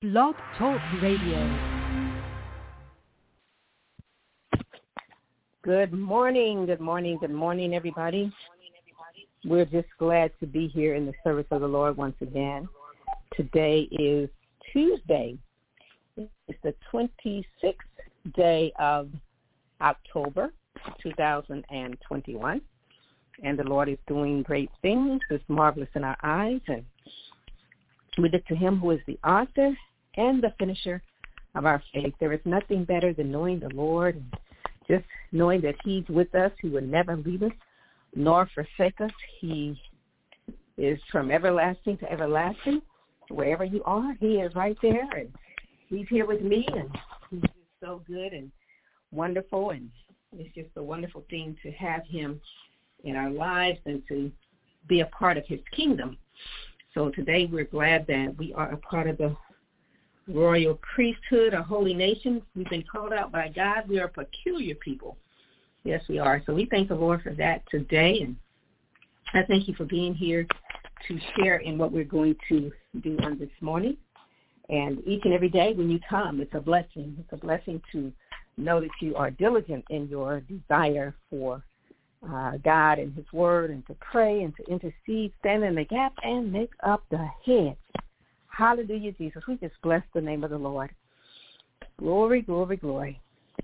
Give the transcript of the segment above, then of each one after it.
Blog Talk Radio. Good morning, everybody. We're just glad to be here in the service of the Lord once again. Today is Tuesday. It's the 26th day of October, 2021. And the Lord is doing great things. It's marvelous in our eyes. And we look to him who is the author and the finisher of our faith. There is nothing better than knowing the Lord, and just knowing that he's with us. He will never leave us nor forsake us. He is from everlasting to everlasting. Wherever you are, he is right there, and he's here with me, and he's just so good and wonderful, and it's just a wonderful thing to have him in our lives and to be a part of his kingdom. So today we're glad that we are a part of the royal priesthood, a holy nation. We've been called out by God. We are a peculiar people. Yes, we are. So we thank the Lord for that today. And I thank you for being here to share in what we're going to do on this morning. And each and every day when you come, it's a blessing. It's a blessing to know that you are diligent in your desire for God and his word, and to pray and to intercede, stand in the gap, and make up the hedge. Hallelujah, Jesus. We just bless the name of the Lord. Glory, glory, glory.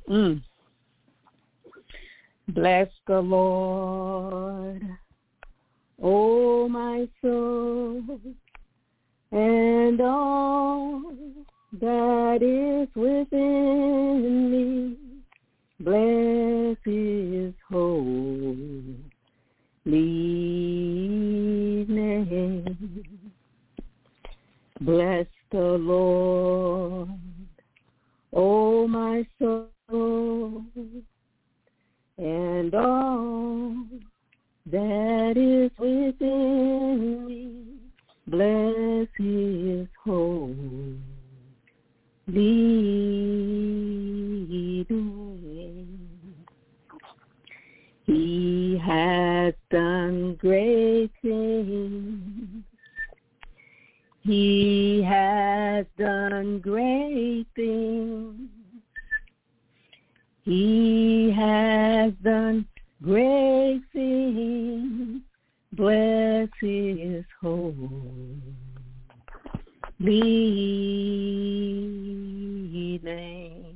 Bless the Lord, oh my soul, and all that is within me. Bless his holy name. Bless the Lord, oh my soul, and all that is within me. Bless his holy name. He has done great things. He has done great things. He has done great things. Bless his holy name.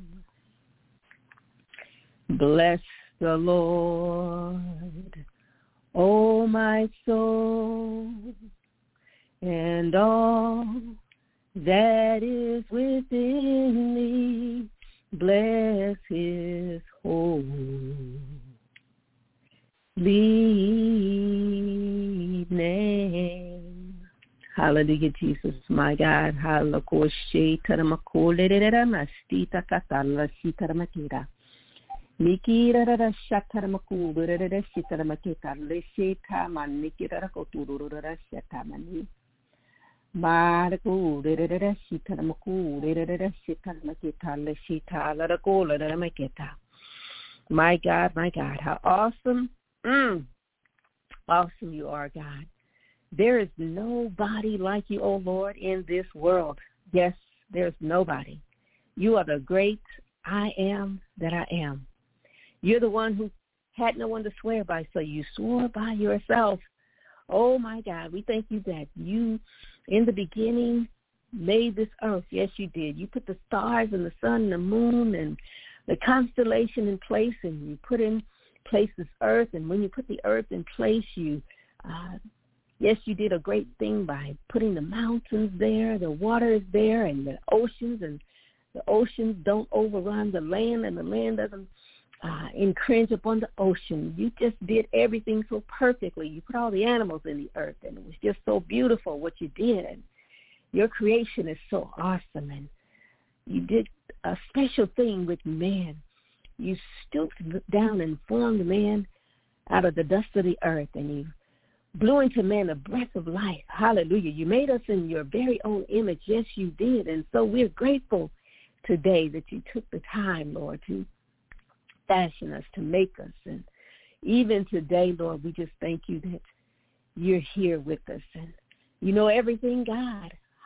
Bless the Lord, oh my soul, and all that is within me. Bless his holy name. Hallelujah, Jesus, my God. Hallelujah. Nikira da shataramaku, da shitaramaketa, lesheta manikira koturura shatamani. Maraku, da shitaramaku, da shitaramaketa, leshita, la cola, da maketa. My God, how awesome, awesome you are, God. There is nobody like you, O Lord, in this world. Yes, there's nobody. You are the great I am that I am. You're the one who had no one to swear by, so you swore by yourself. Oh, my God, we thank you that you, in the beginning, made this earth. Yes, you did. You put the stars and the sun and the moon and the constellation in place, and you put in place this earth. And when you put the earth in place, you did a great thing by putting the mountains there. The water is there, and the oceans don't overrun the land, and the land doesn't encroach upon the ocean. You just did everything so perfectly. You put all the animals in the earth, and it was just so beautiful what you did. And your creation is so awesome, and you did a special thing with man. You stooped down and formed man out of the dust of the earth, and you blew into man a breath of life. Hallelujah. You made us in your very own image. Yes, you did. And so we're grateful today that you took the time, Lord, to fashion us, to make us. And even today, Lord, we just thank you that you're here with us. And you know everything, God.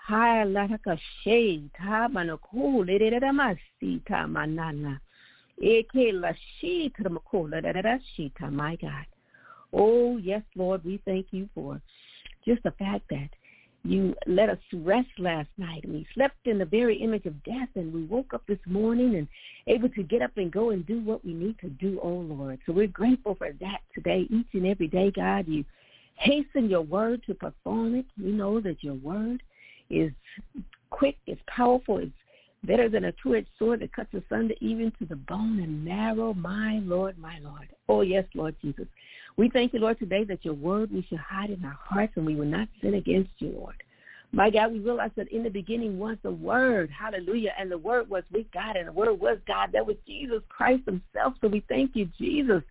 Ha la ka shade ta manoko le de ma si ta manana. Eke la shi ta makola da shi ta, my God. Oh, yes, Lord, we thank you for just the fact that you let us rest last night. We slept in the very image of death, and we woke up this morning and able to get up and go and do what we need to do, oh, Lord. So we're grateful for that today, each and every day, God. You hasten your word to perform it. We know that your word is quick, it's powerful, it's better than a two-edged sword that cuts asunder even to the bone and marrow, my Lord, my Lord. Oh, yes, Lord Jesus. We thank you, Lord, today that your word we should hide in our hearts and we will not sin against you, Lord. My God, we realize that in the beginning was the Word, hallelujah, and the Word was with God, and the Word was God. That was Jesus Christ himself. So we thank you, Jesus.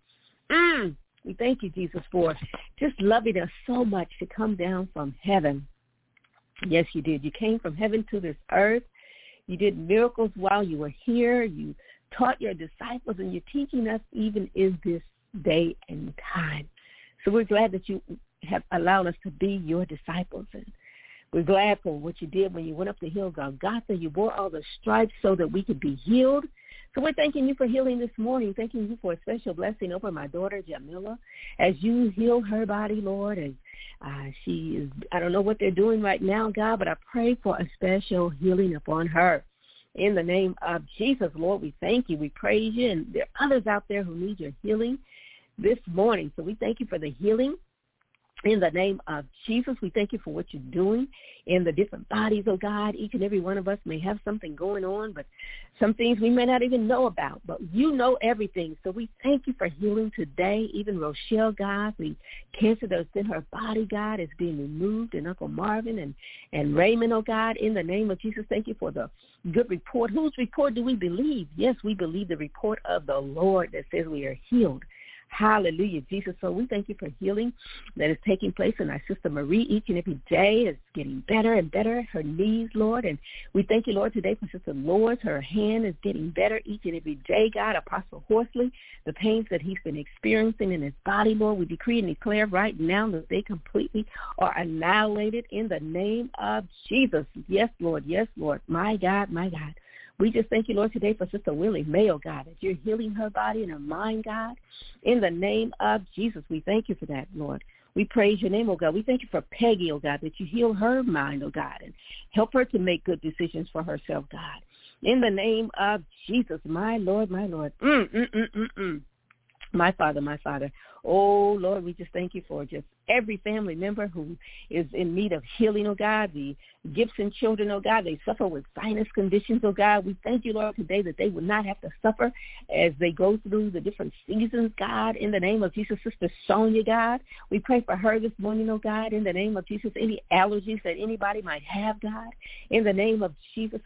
We thank you, Jesus, for just loving us so much to come down from heaven. Yes, you did. You came from heaven to this earth. You did miracles while you were here. You taught your disciples, and you're teaching us even in this day and time. So we're glad that you have allowed us to be your disciples. And we're glad for what you did when you went up the hill Golgotha. You bore all the stripes so that we could be healed. So we're thanking you for healing this morning, thanking you for a special blessing over my daughter, Jamila, as you heal her body, Lord. And she is, I don't know what they're doing right now, God, but I pray for a special healing upon her. In the name of Jesus, Lord, we thank you. We praise you. And there are others out there who need your healing this morning. So we thank you for the healing. In the name of Jesus, we thank you for what you're doing in the different bodies, oh God. Each and every one of us may have something going on, but some things we may not even know about. But you know everything. So we thank you for healing today. Even Rochelle, God, the cancer that's in her body, God, is being removed. And Uncle Marvin and Raymond, oh God, in the name of Jesus, thank you for the good report. Whose report do we believe? Yes, we believe the report of the Lord that says we are healed. Hallelujah, Jesus. So we thank you for healing that is taking place in our sister Marie each and every day. It's getting better and better, her knees, Lord. And we thank you, Lord, today for Sister Lois. Her hand is getting better each and every day, God. Apostle Horsley, the pains that he's been experiencing in his body, Lord, we decree and declare right now that they completely are annihilated in the name of Jesus. Yes, Lord. Yes, Lord. My God, my God. We just thank you, Lord, today for Sister Willie Mayo, God, that you're healing her body and her mind, God. In the name of Jesus, we thank you for that, Lord. We praise your name, oh God. We thank you for Peggy, oh God, that you heal her mind, oh God, and help her to make good decisions for herself, God. In the name of Jesus, my Lord, my Lord. My Father, my Father. Oh, Lord, we just thank you for just every family member who is in need of healing, oh God. The Gibson children, oh God, they suffer with sinus conditions, oh God. We thank you, Lord, today that they would not have to suffer as they go through the different seasons, God. In the name of Jesus, Sister Sonia, God, we pray for her this morning, oh God. In the name of Jesus, any allergies that anybody might have, God. In the name of Jesus,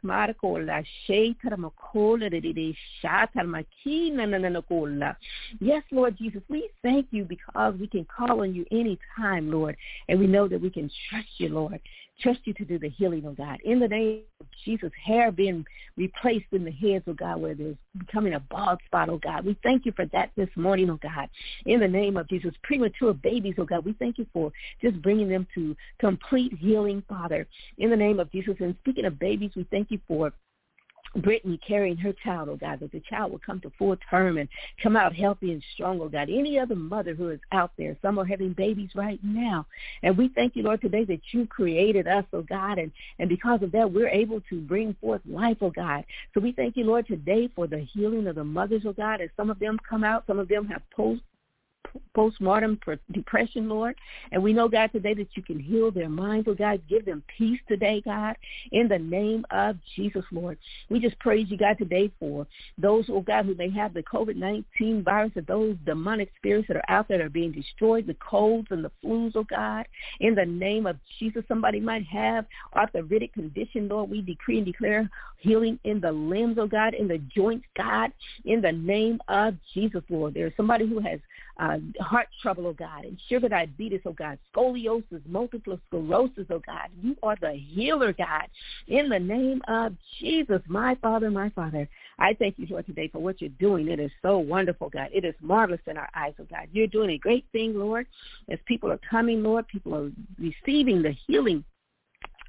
yes, Lord Jesus, we thank you because we can call on you any time, Lord, and we know that we can trust you, Lord. Trust you to do the healing, oh God. In the name of Jesus, hair being replaced in the heads, oh God, where there's becoming a bald spot, oh God. We thank you for that this morning, oh God. In the name of Jesus, premature babies, oh God, we thank you for just bringing them to complete healing, Father. In the name of Jesus, and speaking of babies, we thank you for Brittany carrying her child, oh God, that the child will come to full term and come out healthy and strong, oh God. Any other mother who is out there, some are having babies right now. And we thank you, Lord, today that you created us, oh God, and because of that, we're able to bring forth life, oh God. So we thank you, Lord, today for the healing of the mothers, oh God, as some of them come out, some of them have postmortem depression, Lord. And we know, God, today that you can heal their minds, oh God. Give them peace today, God, in the name of Jesus, Lord. We just praise you, God, today for those, oh God, who may have the COVID-19 virus, or those demonic spirits that are out there that are being destroyed, the colds and the flus, oh God. In the name of Jesus, somebody might have arthritic condition, Lord. We decree and declare healing in the limbs, oh God, in the joints, God, in the name of Jesus, Lord. There's somebody who has heart trouble, oh God, and sugar diabetes, oh God, scoliosis, multiple sclerosis, oh God. You are the healer, God. In the name of Jesus, my Father, my Father, I thank you, Lord, today for what you're doing. It is so wonderful, God. It is marvelous in our eyes, oh God. You're doing a great thing, Lord. As people are coming, Lord, people are receiving the healing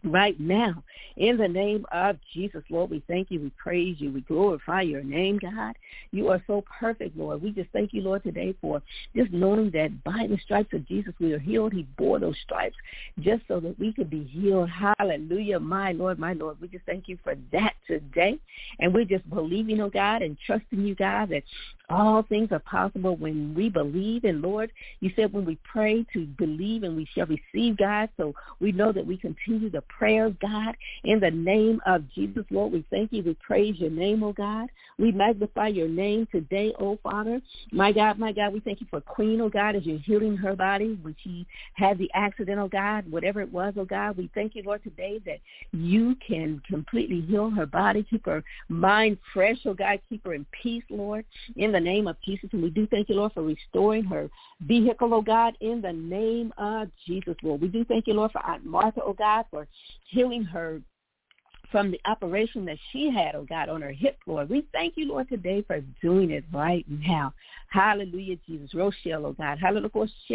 right now. In the name of Jesus, Lord, we thank you, we praise you, we glorify your name, God. You are so perfect, Lord. We just thank you, Lord, today for just knowing that by the stripes of Jesus we are healed. He bore those stripes just so that we could be healed. Hallelujah, my Lord, my Lord. We just thank you for that today. And we're just believing, oh God, and trusting you, God, that all things are possible when we believe. And Lord, you said when we pray to believe and we shall receive, God. So we know that we continue the prayers, God, in the name of Jesus, Lord. We thank you. We praise your name, oh God. We magnify your name today, oh Father. My God, we thank you for Queen, oh God, as you're healing her body when she had the accident, oh God, whatever it was, oh God. We thank you, Lord, today that you can completely heal her body, keep her mind fresh, oh God, keep her in peace, Lord, in the name of Jesus. And we do thank you, Lord, for restoring her vehicle, oh God, in the name of Jesus, Lord. We do thank you, Lord, for Aunt Martha, oh God, for healing her from the operation that she had, oh God, on her hip, Lord. We thank you, Lord, today for doing it right now. Hallelujah, Jesus. Rochelle, oh God. Hallelujah.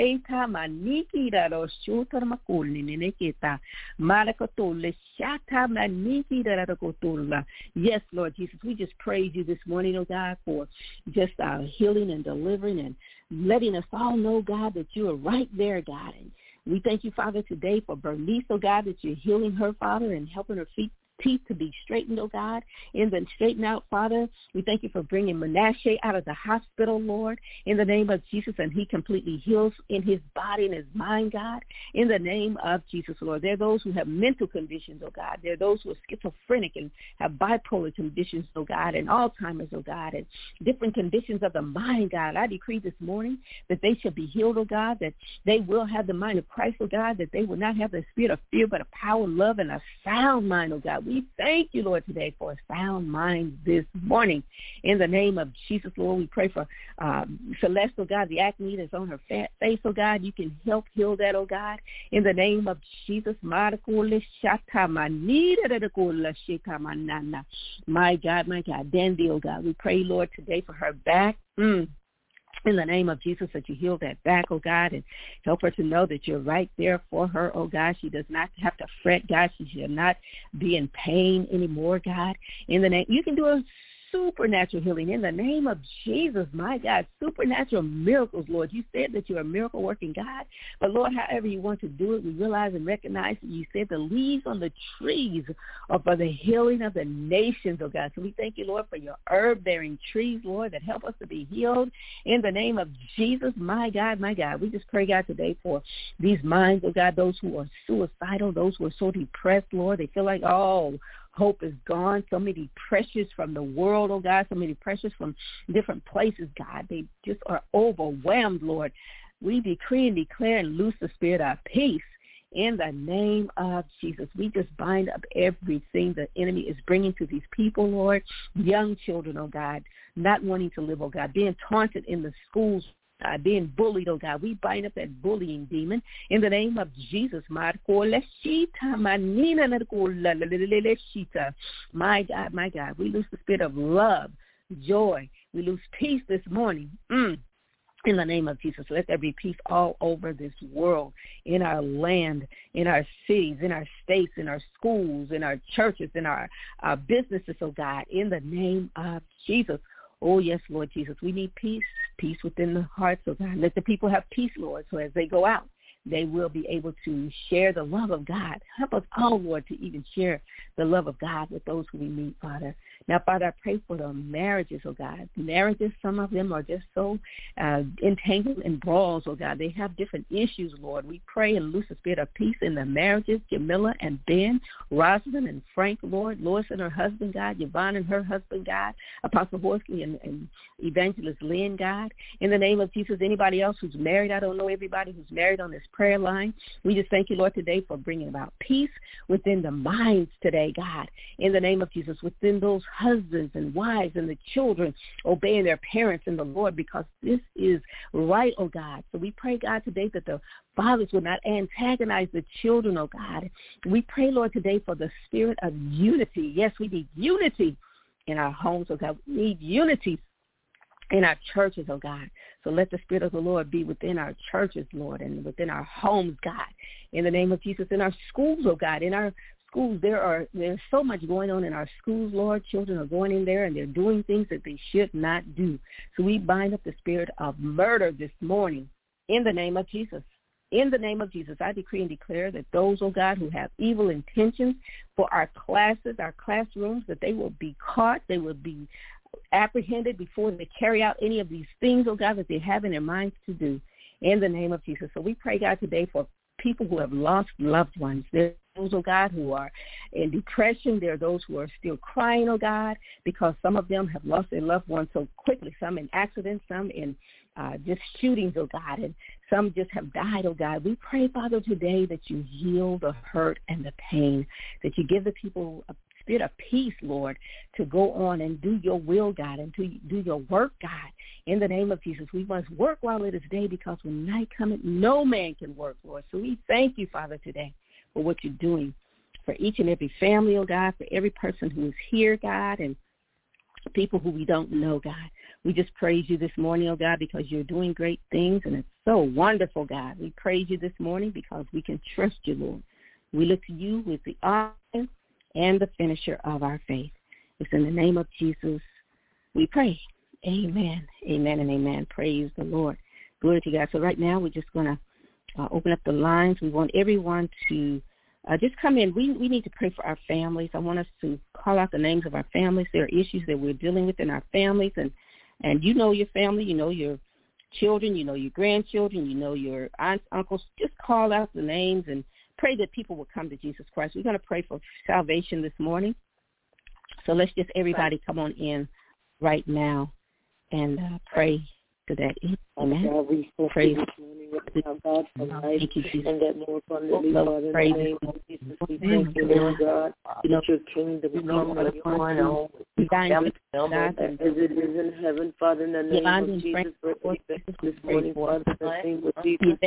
Yes, Lord Jesus. We just praise you this morning, oh God, for just healing and delivering and letting us all know, God, that you are right there, God. And we thank you, Father, today for Bernice, oh God, that you're healing her, Father, and helping her teeth to be straightened, oh God, and then straighten out, Father. We thank you for bringing Menashe out of the hospital, Lord, in the name of Jesus, and he completely heals in his body and his mind, God, in the name of Jesus, Lord. There are those who have mental conditions, oh God. There are those who are schizophrenic and have bipolar conditions, oh God, and Alzheimer's, oh God, and different conditions of the mind, God. I decree this morning that they shall be healed, oh God, that they will have the mind of Christ, oh God, that they will not have the spirit of fear, but a power, love, and a sound mind, oh God. We thank you, Lord, today for a sound mind this morning. In the name of Jesus, Lord, we pray for Celeste, oh God, the acne that's on her face, oh God. You can help heal that, oh God. In the name of Jesus, my God, Dandy, oh God, we pray, Lord, today for her back. In the name of Jesus, that you heal that back, oh God, and help her to know that you're right there for her, oh God. She does not have to fret, God. She shall not be in pain anymore, God. In the name, you can do a supernatural healing in the name of Jesus, my God. Supernatural miracles, Lord. You said that you're a miracle working God, but Lord, however you want to do it, we realize and recognize that you said the leaves on the trees are for the healing of the nations, oh God. So we thank you, Lord, for your herb-bearing trees, Lord, that help us to be healed in the name of Jesus, my God, my God. We just pray, God, today for these minds, oh God, those who are suicidal, those who are so depressed, Lord. They feel like, hope is gone. So many pressures from the world, oh God, so many pressures from different places, God. They just are overwhelmed, Lord. We decree and declare and loose the spirit of peace in the name of Jesus. We just bind up everything the enemy is bringing to these people, Lord. Young children, oh God, not wanting to live, oh God, being taunted in the schools, being bullied, oh God. We bind up that bullying demon in the name of Jesus. My God, my God. We lose the spirit of love, joy. We lose peace this morning. In the name of Jesus, let there be peace all over this world, in our land, in our cities, in our states, in our schools, in our churches, in our businesses, oh God, in the name of Jesus. Oh, yes, Lord Jesus, we need peace within the hearts, oh God. Let the people have peace, Lord, so as they go out, they will be able to share the love of God. Help us all, Lord, to even share the love of God with those who we meet, Father. Now, Father, I pray for the marriages, oh God. Marriages, some of them are just so entangled in brawls, oh God. They have different issues, Lord. We pray and loose the spirit of peace in the marriages, Jamila and Ben, Rosalind and Frank, Lord, Lois and her husband, God, Yvonne and her husband, God, Apostle Horsley and Evangelist Lynn, God. In the name of Jesus, anybody else who's married, I don't know everybody who's married on this prayer line. We just thank you, Lord, today for bringing about peace within the minds today, God. In the name of Jesus, within those husbands and wives and the children obeying their parents in the Lord, because this is right, oh God. So we pray, God, today that the fathers will not antagonize the children, oh God. We pray, Lord, today for the spirit of unity. Yes, we need unity in our homes, oh God. We need unity in our churches, oh God. So let the Spirit of the Lord be within our churches, Lord, and within our homes, God. In the name of Jesus, in our schools, oh God, in our schools. There's so much going on in our schools, Lord. Children are going in there and they're doing things that they should not do. So we bind up the spirit of murder this morning in the name of Jesus. In the name of Jesus, I decree and declare that those, oh God, who have evil intentions for our classes, our classrooms, that they will be caught, they will be apprehended before they carry out any of these things, oh God, that they have in their minds to do, in the name of Jesus. So we pray, God, today for people who have lost loved ones. There's those, oh God, who are in depression. There are those who are still crying, oh God, because some of them have lost their loved ones so quickly, some in accidents, some in just shootings, oh God, and some just have died, oh God. We pray, Father, today that you heal the hurt and the pain, that you give the people a spirit of peace, Lord, to go on and do your will, God, and to do your work, God. In the name of Jesus, we must work while it is day, because when night cometh, no man can work, Lord. So we thank you, Father, today for what you're doing for each and every family, oh God, for every person who is here, God, and people who we don't know, God. We just praise you this morning, oh God, because you're doing great things, and it's so wonderful, God. We praise you this morning because we can trust you, Lord. We look to you with the author and the finisher of our faith. It's in the name of Jesus we pray. Amen, amen, and amen. Praise the Lord. Glory to God. So right now we're just going to open up the lines. We want everyone to just come in. We need to pray for our families. I want us to call out the names of our families. There are issues that we're dealing with in our families, and you know your family, you know your children, you know your grandchildren, you know your aunts, uncles. Just call out the names and pray that people will come to Jesus Christ. We're going to pray for salvation this morning. So let's just everybody come on in right now and pray to that. Amen. God, we praise this morning right now, God, for life and that more abundantly, Lord, in the name of Jesus. We thank you, Lord God, that your kingdom come and your will as it is in heaven, Father, in the name of Jesus. This morning, Father, in the name of Jesus,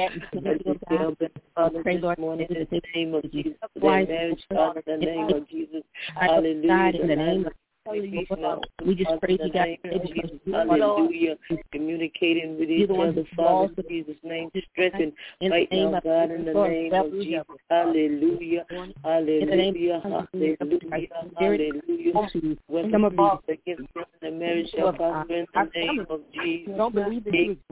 Father, this morning, in the name of Jesus, their marriage, Father, in the name of Jesus. Hallelujah. In the name of we just pray you, God. Hallelujah. Communicating with each other, Father, in Jesus' name. Strengthen right now, God, in the name of Jesus. Hallelujah. Hallelujah. Hallelujah. Hallelujah. When we speak against the marriage shall prosper in the name of Jesus. Don't believe that you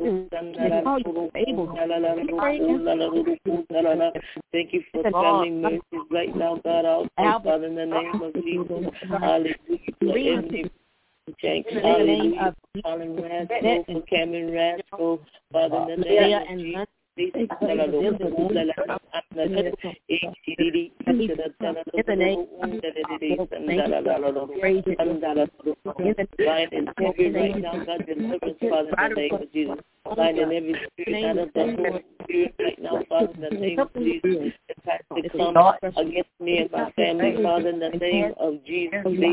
Thank you for traveling mercies right now, God, also, Father, in the name of Jesus. Hallelujah. Hallelujah. Colin Rasco, for Cameron Rasco, Father, in the name of Jesus. Binding every spirit out of the Holy Spirit right now, Father, in the name of Jesus. That has to come against me and my family, Father, in the name of Jesus.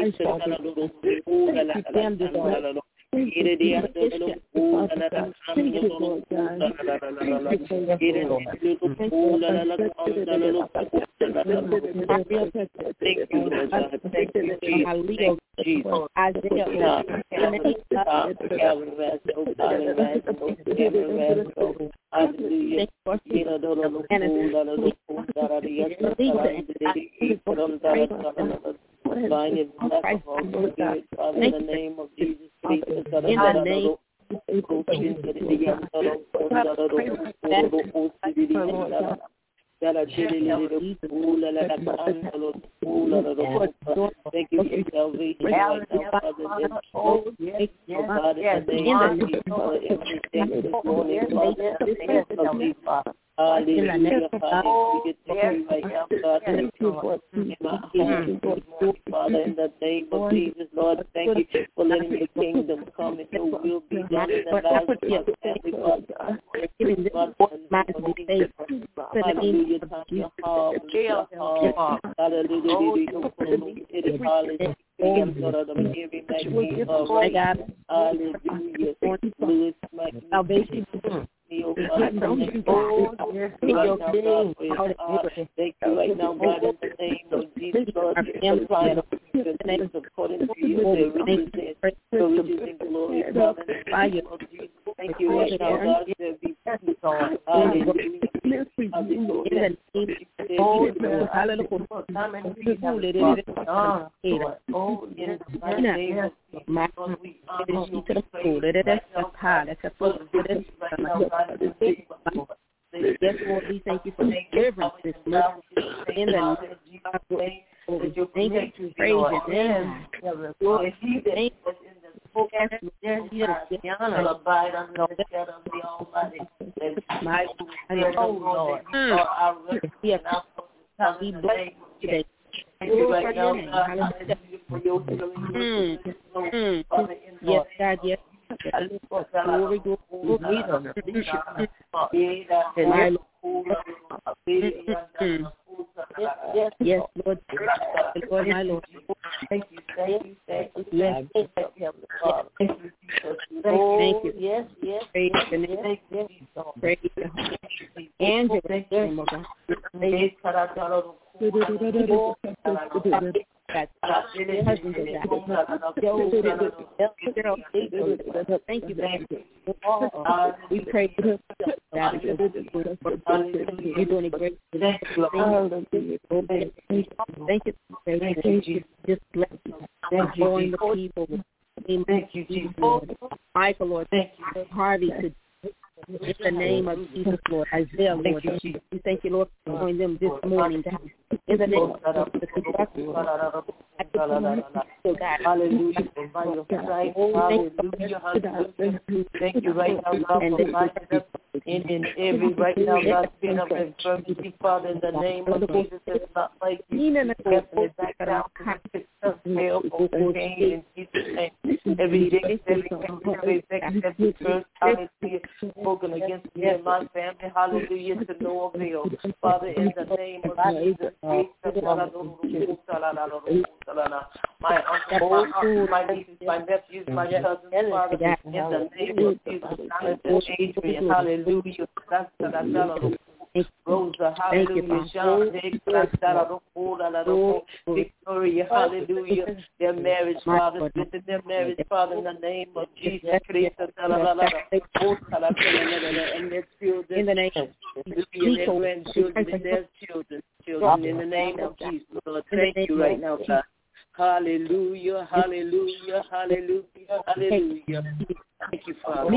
In the name of Jesus. In the name Thank you for salvation. Hallelujah, Father, in the name of Jesus, Lord, thank you for letting your kingdom come and your will be done in the lives of your family, Father. Hallelujah, touch your heart, salvation. Thank you right now, God, in the name of Jesus, Lord, applying according to your riches and glory, Father, in the name of Jesus. Thank you right now, God, there be peace. Hallelujah. listen to you, Lord. In the name of yes, Lord, we thank you for deliverance this morning. In the name of Jesus, thank you, praise your name. Lord, thank you. My Lord, we bless you today. Right now, for your healing. Yes, God, yes. Glory, yes, Lord. Lord, my Lord. Thank you. Yes. Thank you. Yes. Praise the name. Praise the and your name, oh God. Thank you, we pray that you're doing a great thing. Thank you. Just bless you. Join the people. Thank you, Jesus. Michael, Lord. Thank you. Harvey, in the name of Jesus, Lord. Isaiah, Lord. We thank you, Lord, for joining them this morning, God. In the name of Jesus. Hallelujah. Thank you right now, God, for fighting in every right now, God, spirit of infirmity, Father, in the name of Jesus, it's not like you. Casting it back down, fail, pain, in Jesus' name. Every day, every curse, hallelujah, spoken against me and my family, hallelujah, to no avail. Father, in the name of Jesus, my uncle, my nieces, my nephews, my cousins, Father, in the name of Jesus, Adrian, hallelujah, Rosa, hallelujah, Sean, Victoria, hallelujah, their marriage, Father, visit their marriage, Father, in the name of Jesus, and their children, in the name of their grandchildren, and their children, in the name of Jesus, Lord, thank you right now, God. Hallelujah, hallelujah, hallelujah, hallelujah. Thank you, Father.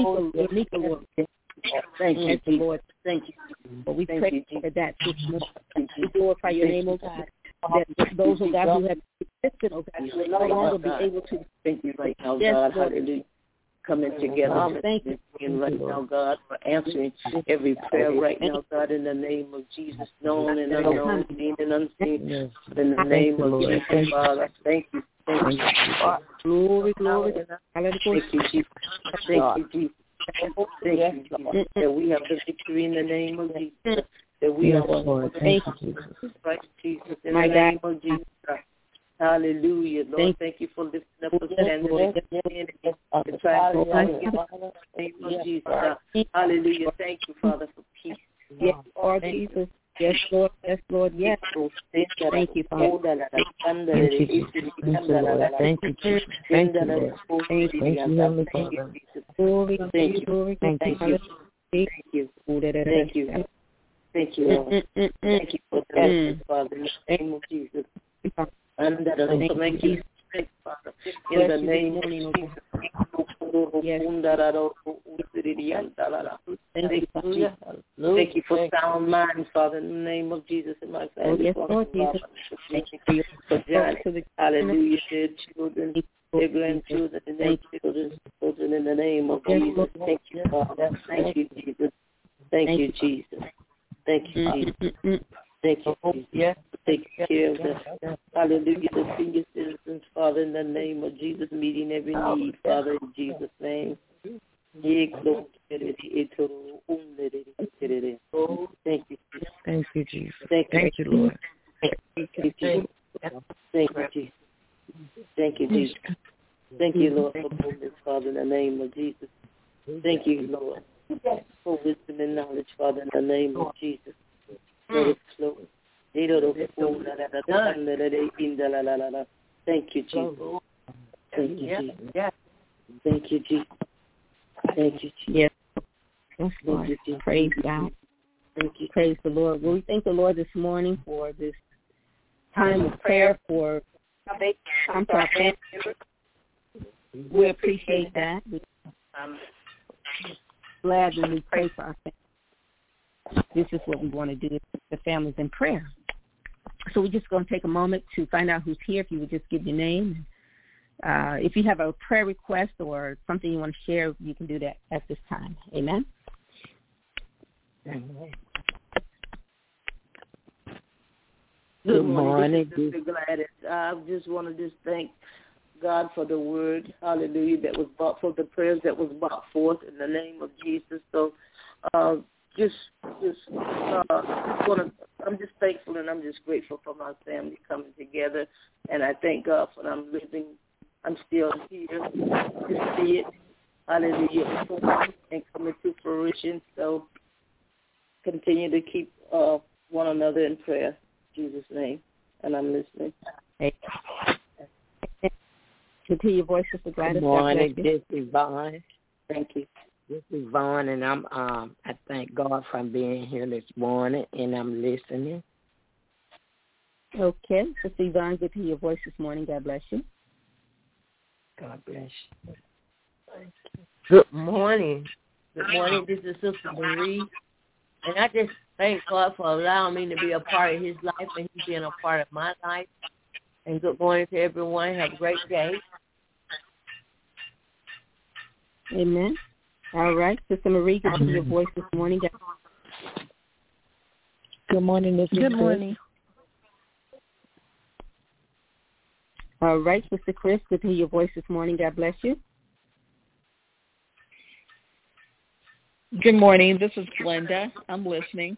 Thank you, Lord. Thank you. But we pray for that this morning. We glorify your name, oh God. That those, oh God, who have existed, oh God, will no longer be able to. Thank you right now, God. Hallelujah. Coming together. Thank you right now, God, for answering every prayer right now, God, in the name of Jesus, known and unknown, seen and unseen. In the name of Jesus, Father, thank you. Thank you. Glory. Thank you, Jesus. Thank you, Jesus. Thank you, Jesus, that we have the victory in the name of Jesus. That we are Lord. Thank you, Jesus. Christ Jesus, in the name of Jesus. Hallelujah, Lord. Thank you for lifting up the standard in the name of Jesus. Hallelujah. Thank you, Father, for peace. Yes, Lord Jesus. Yes, Lord. Yes, Lord. Yes. Thank you, Father. Thank you, Jesus. Thank you, Lord. Thank you, Jesus. Thank you, Lord. Thank you, Heavenly Father. Glory. Thank you. Glory. Thank you. Thank you. Thank you. Thank you, Lord. Thank you for the message, Father, in the name of Jesus. And that is to make you strength, Father, in the name of Jesus. Thank you for sound mind, Father, in the name of Jesus and my family. Yes, Lord Jesus. Thank you for John. Hallelujah, their children, their grandchildren, and their children in the name of Jesus. Thank you, Father. Thank you, Jesus. Thank you, Jesus. Thank you, Jesus. Thank you, Jesus. Take care of the, hallelujah, the senior citizens, Father, in the name of Jesus, meeting every need, Father, in Jesus' name. Thank you. Thank you, Jesus. Thank you, Lord. Thank you, Jesus. Thank you, Jesus. Thank you, Jesus. Thank you, Lord, for boldness, Father, in the name of Jesus. Thank you, Lord, for wisdom and knowledge, Father, in the name of Jesus. Let it flow. Thank you, Jesus. Thank you, Jesus. Thank you, Jesus. Yes. Yes, Lord. Praise God. Thank you. Praise the Lord. Well, we thank the Lord this morning for this time of prayer for our family. We appreciate that. We're glad when we pray for our family. This is what we want to do, the families in prayer. So we're just going to take a moment to find out who's here. If you would just give your name. If you have a prayer request or something you want to share, you can do that at this time. Amen. Amen. Good morning, Sister Gladys. I just want to thank God for the word, hallelujah, that was brought forth, the prayers that was brought forth in the name of Jesus. So I'm just thankful and I'm just grateful for my family coming together. And I thank God for I'm still here to see it, hallelujah, and coming to fruition. So continue to keep one another in prayer. Jesus' name, and I'm listening. To hear your voice, Sister Gladys. Good morning, this is Vaughn. Thank you. This is Vaughn, and I thank God for being here this morning, and I'm listening. Okay, Sister Yvonne, good to hear your voice this morning. God bless you. God bless you. Thank you. Good morning. Good morning. This is Sister Marie, and I just thank God for allowing me to be a part of his life and he being a part of my life. And good morning to everyone. Have a great day. Amen. All right. Sister Marie, good to hear your voice this morning. Good morning, Miss. Good morning. All right, Sister Chris, good to hear your voice this morning. God bless you. Good morning. This is Glenda. I'm listening.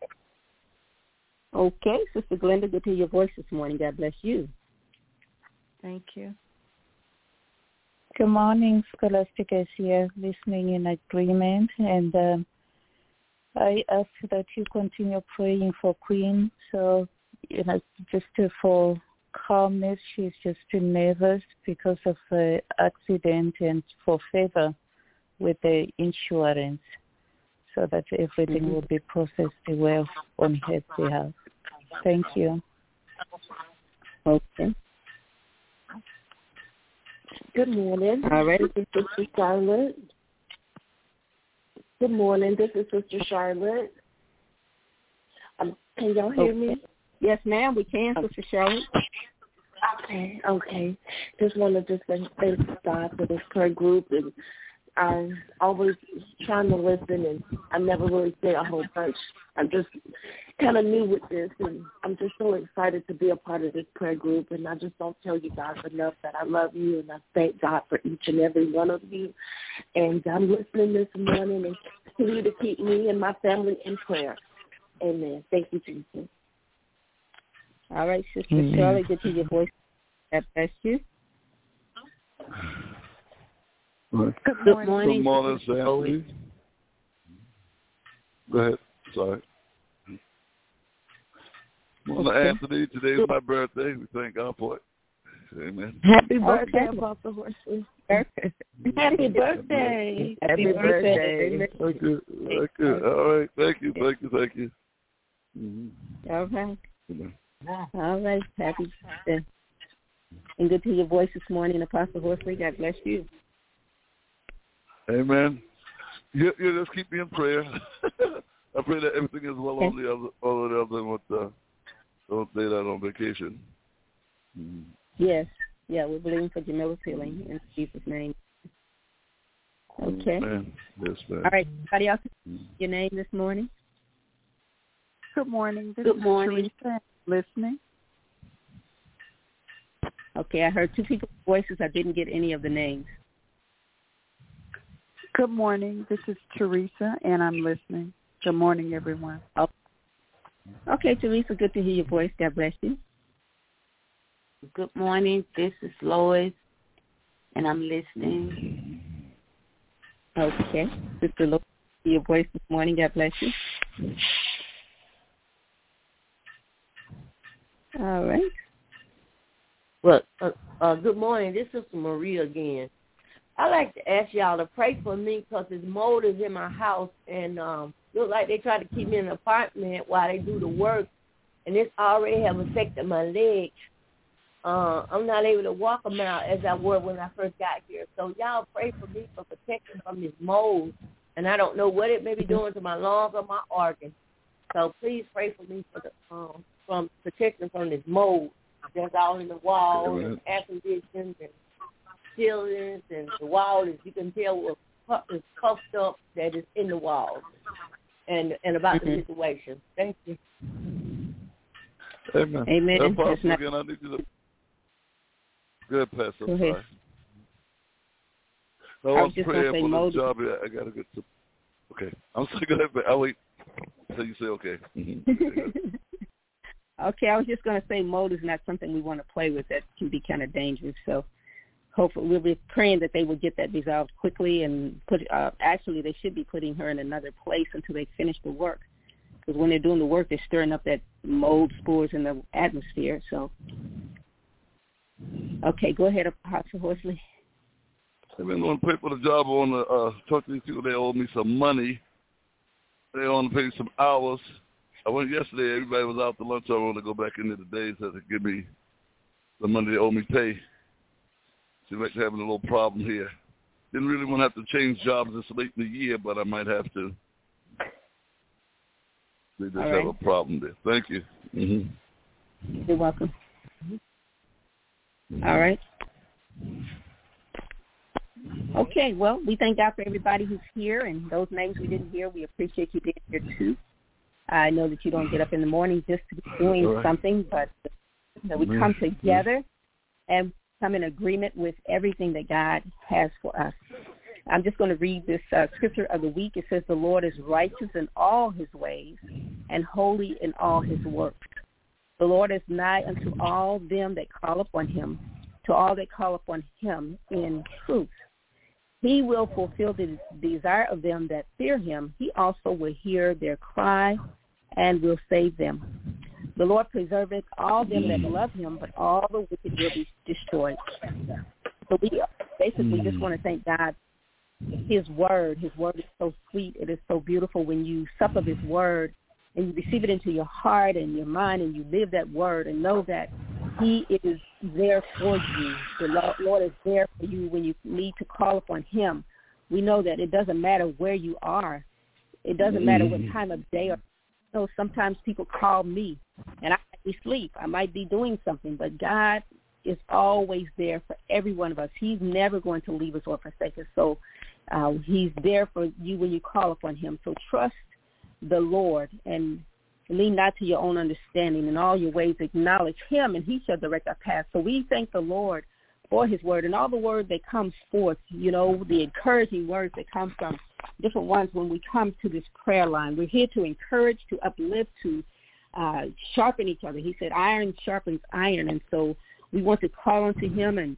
Okay, Sister Glenda, good to hear your voice this morning. God bless you. Thank you. Good morning, Scholastica is here, listening in agreement, and I ask that you continue praying for Queen. So, just for calmness, she's just too nervous because of the accident, and for favor with the insurance, so that everything will be processed well on her behalf. Thank you. Okay. Good morning. All right. This is Sister Charlotte. Good morning. This is Sister Charlotte. Can y'all hear me? Yes, ma'am. We can, Sister Charlotte. Okay. Just wanted to thank God for this prayer group, and I'm always trying to listen, and I never really say a whole bunch. I'm just kind of new with this, and I'm just so excited to be a part of this prayer group, and I just don't tell you guys enough that I love you, and I thank God for each and every one of you. And I'm listening this morning, and continue to keep me and my family in prayer. Amen. Thank you, Jesus. All right, Sister Charlotte, good to hear your voice. God bless you. Good morning, family. Go ahead. Sorry. Well, Anthony, today's my birthday. We thank God for it. Amen. Happy birthday, Apostle Horsley. Happy birthday. Happy birthday. Thank you. All right. Thank you. Mm-hmm. All right. All right. Happy birthday. And good to hear your voice this morning, Apostle Horsley. God bless you. Amen. You just keep me in prayer. I pray that everything is well on the other and don't stay that on vacation. Mm-hmm. Yes. Yeah, we're believing for Jamila's healing in Jesus' name. Okay. Amen. Yes, ma'am. All right. Anybody else your name this morning? Good morning. This is Teresa, listening. Okay, I heard two people's voices. I didn't get any of the names. Good morning. This is Teresa, and I'm listening. Good morning, everyone. Okay, Teresa, good to hear your voice. God bless you. Good morning. This is Lois, and I'm listening. Okay. Sister Lois, your voice this morning. God bless you. All right. Well, good morning. This is Maria again. I'd like to ask y'all to pray for me because there's mold is in my house, and look like they try to keep me in an apartment while they do the work, and this already have affected my legs. I'm not able to walk them out as I were when I first got here. So y'all pray for me for protection from this mold, and I don't know what it may be doing to my lungs or my organs. So please pray for me for the from protection from this mold that's all in the walls, and air conditioning, and ceilings, and the wall is, you can tell is puffed up that is in the walls, and about the situation. Thank you. Amen. Amen. Apostle, again, I need you to... Good, Pastor. Go ahead. No, I'm praying for the job. I got to get to... Okay. I'm sorry. Go ahead, but I'll wait until you say okay. Okay, I was just going to say mold is not something we want to play with. That can be kind of dangerous. So hopefully we'll be praying that they will get that dissolved quickly and put. Actually, they should be putting her in another place until they finish the work. Because when they're doing the work, they're stirring up that mold spores in the atmosphere. So, okay, go ahead, Apostle Horsley. I've been going to pay for the job. I want to talk to these people. They owe me some money. They want to pay some hours. I went yesterday. Everybody was out to lunch. I want to go back into the days so they give me the money they owe me pay. Seems like they're having a little problem here. Didn't really want to have to change jobs this late in the year, but I might have to. They just have a problem there. Thank you. Mm-hmm. You're welcome. All right. Okay, well, we thank God for everybody who's here, and those names we didn't hear, we appreciate you being here too. I know that you don't get up in the morning just to be doing something, but we come together and come in agreement with everything that God has for us. I'm just going to read this scripture of the week. It says, the Lord is righteous in all his ways and holy in all his works. The Lord is nigh unto all them that call upon him, to all that call upon him in truth. He will fulfill the desire of them that fear him. He also will hear their cry and will save them. The Lord preserveth all them that love him, but all the wicked will be destroyed. So we basically just want to thank God. His word is so sweet. It is so beautiful when you sup of his word and you receive it into your heart and your mind and you live that word and know that he is there for you. The Lord is there for you when you need to call upon him. We know that it doesn't matter where you are. It doesn't matter what time of day. Sometimes people call me and I might be asleep. I might be doing something, but God is always there for every one of us. He's never going to leave us or forsake us. So he's there for you when you call upon him. So trust the Lord and lean not to your own understanding. In all your ways acknowledge him, and he shall direct our path. So we thank the Lord for his word and all the word that comes forth, the encouraging words that come from different ones when we come to this prayer line. We're here to encourage, to uplift, to sharpen each other. He said iron sharpens iron, and so we want to call unto him, and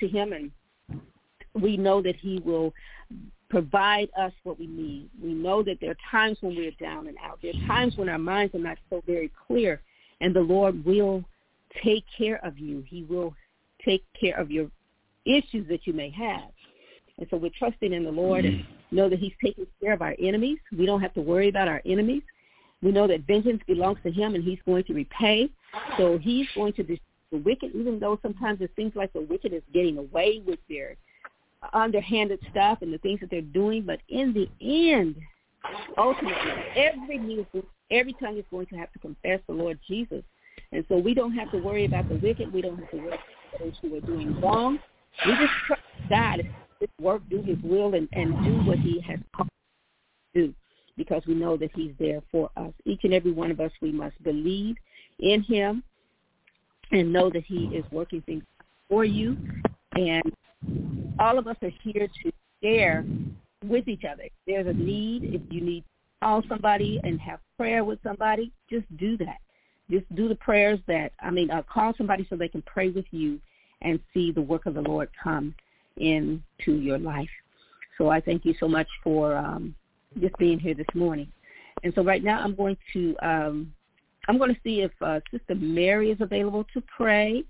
we know that he will provide us what we need. We know that there are times when we're down and out. There are times when our minds are not so very clear, and the Lord will take care of you. He will take care of your issues that you may have. And so we're trusting in the Lord and know that he's taking care of our enemies. We don't have to worry about our enemies. We know that vengeance belongs to him, and he's going to repay. So he's going to destroy the wicked, even though sometimes it seems like the wicked is getting away with their underhanded stuff and the things that they're doing. But in the end, ultimately, every tongue is going to have to confess the Lord Jesus. And so we don't have to worry about the wicked. We don't have to worry about those who are doing wrong. We just trust God to work, do his will, and do what he has called to do, because we know that he's there for us. Each and every one of us, we must believe in him and know that he is working things for you. And all of us are here to share with each other. If there's a need, if you need to call somebody and have prayer with somebody, just do that. Just do the prayers call somebody so they can pray with you and see the work of the Lord come into your life. So I thank you so much for just being here this morning. And so right now I'm going to see if Sister Mary is available to pray.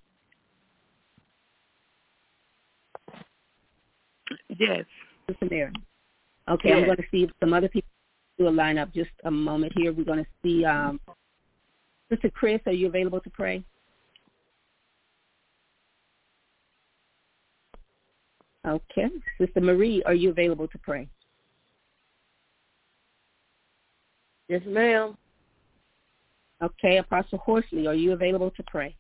Yes. Sister Mary. Okay, yes. I'm going to see if some other people do a lineup. Just a moment here. We're going to see Sister Chris, are you available to pray? Okay. Sister Marie, are you available to pray? Yes, ma'am. Okay. Apostle Horsley, are you available to pray?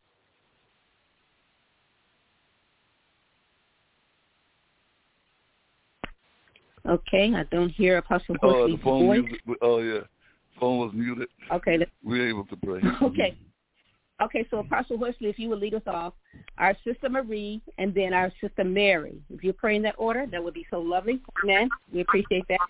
Okay, I don't hear Apostle Horsley's voice. Phone was muted. Okay. We're able to pray. Okay. Okay, so Apostle Horsley, if you would lead us off, our Sister Marie, and then our Sister Mary. If you pray in that order, that would be so lovely. Amen. We appreciate that.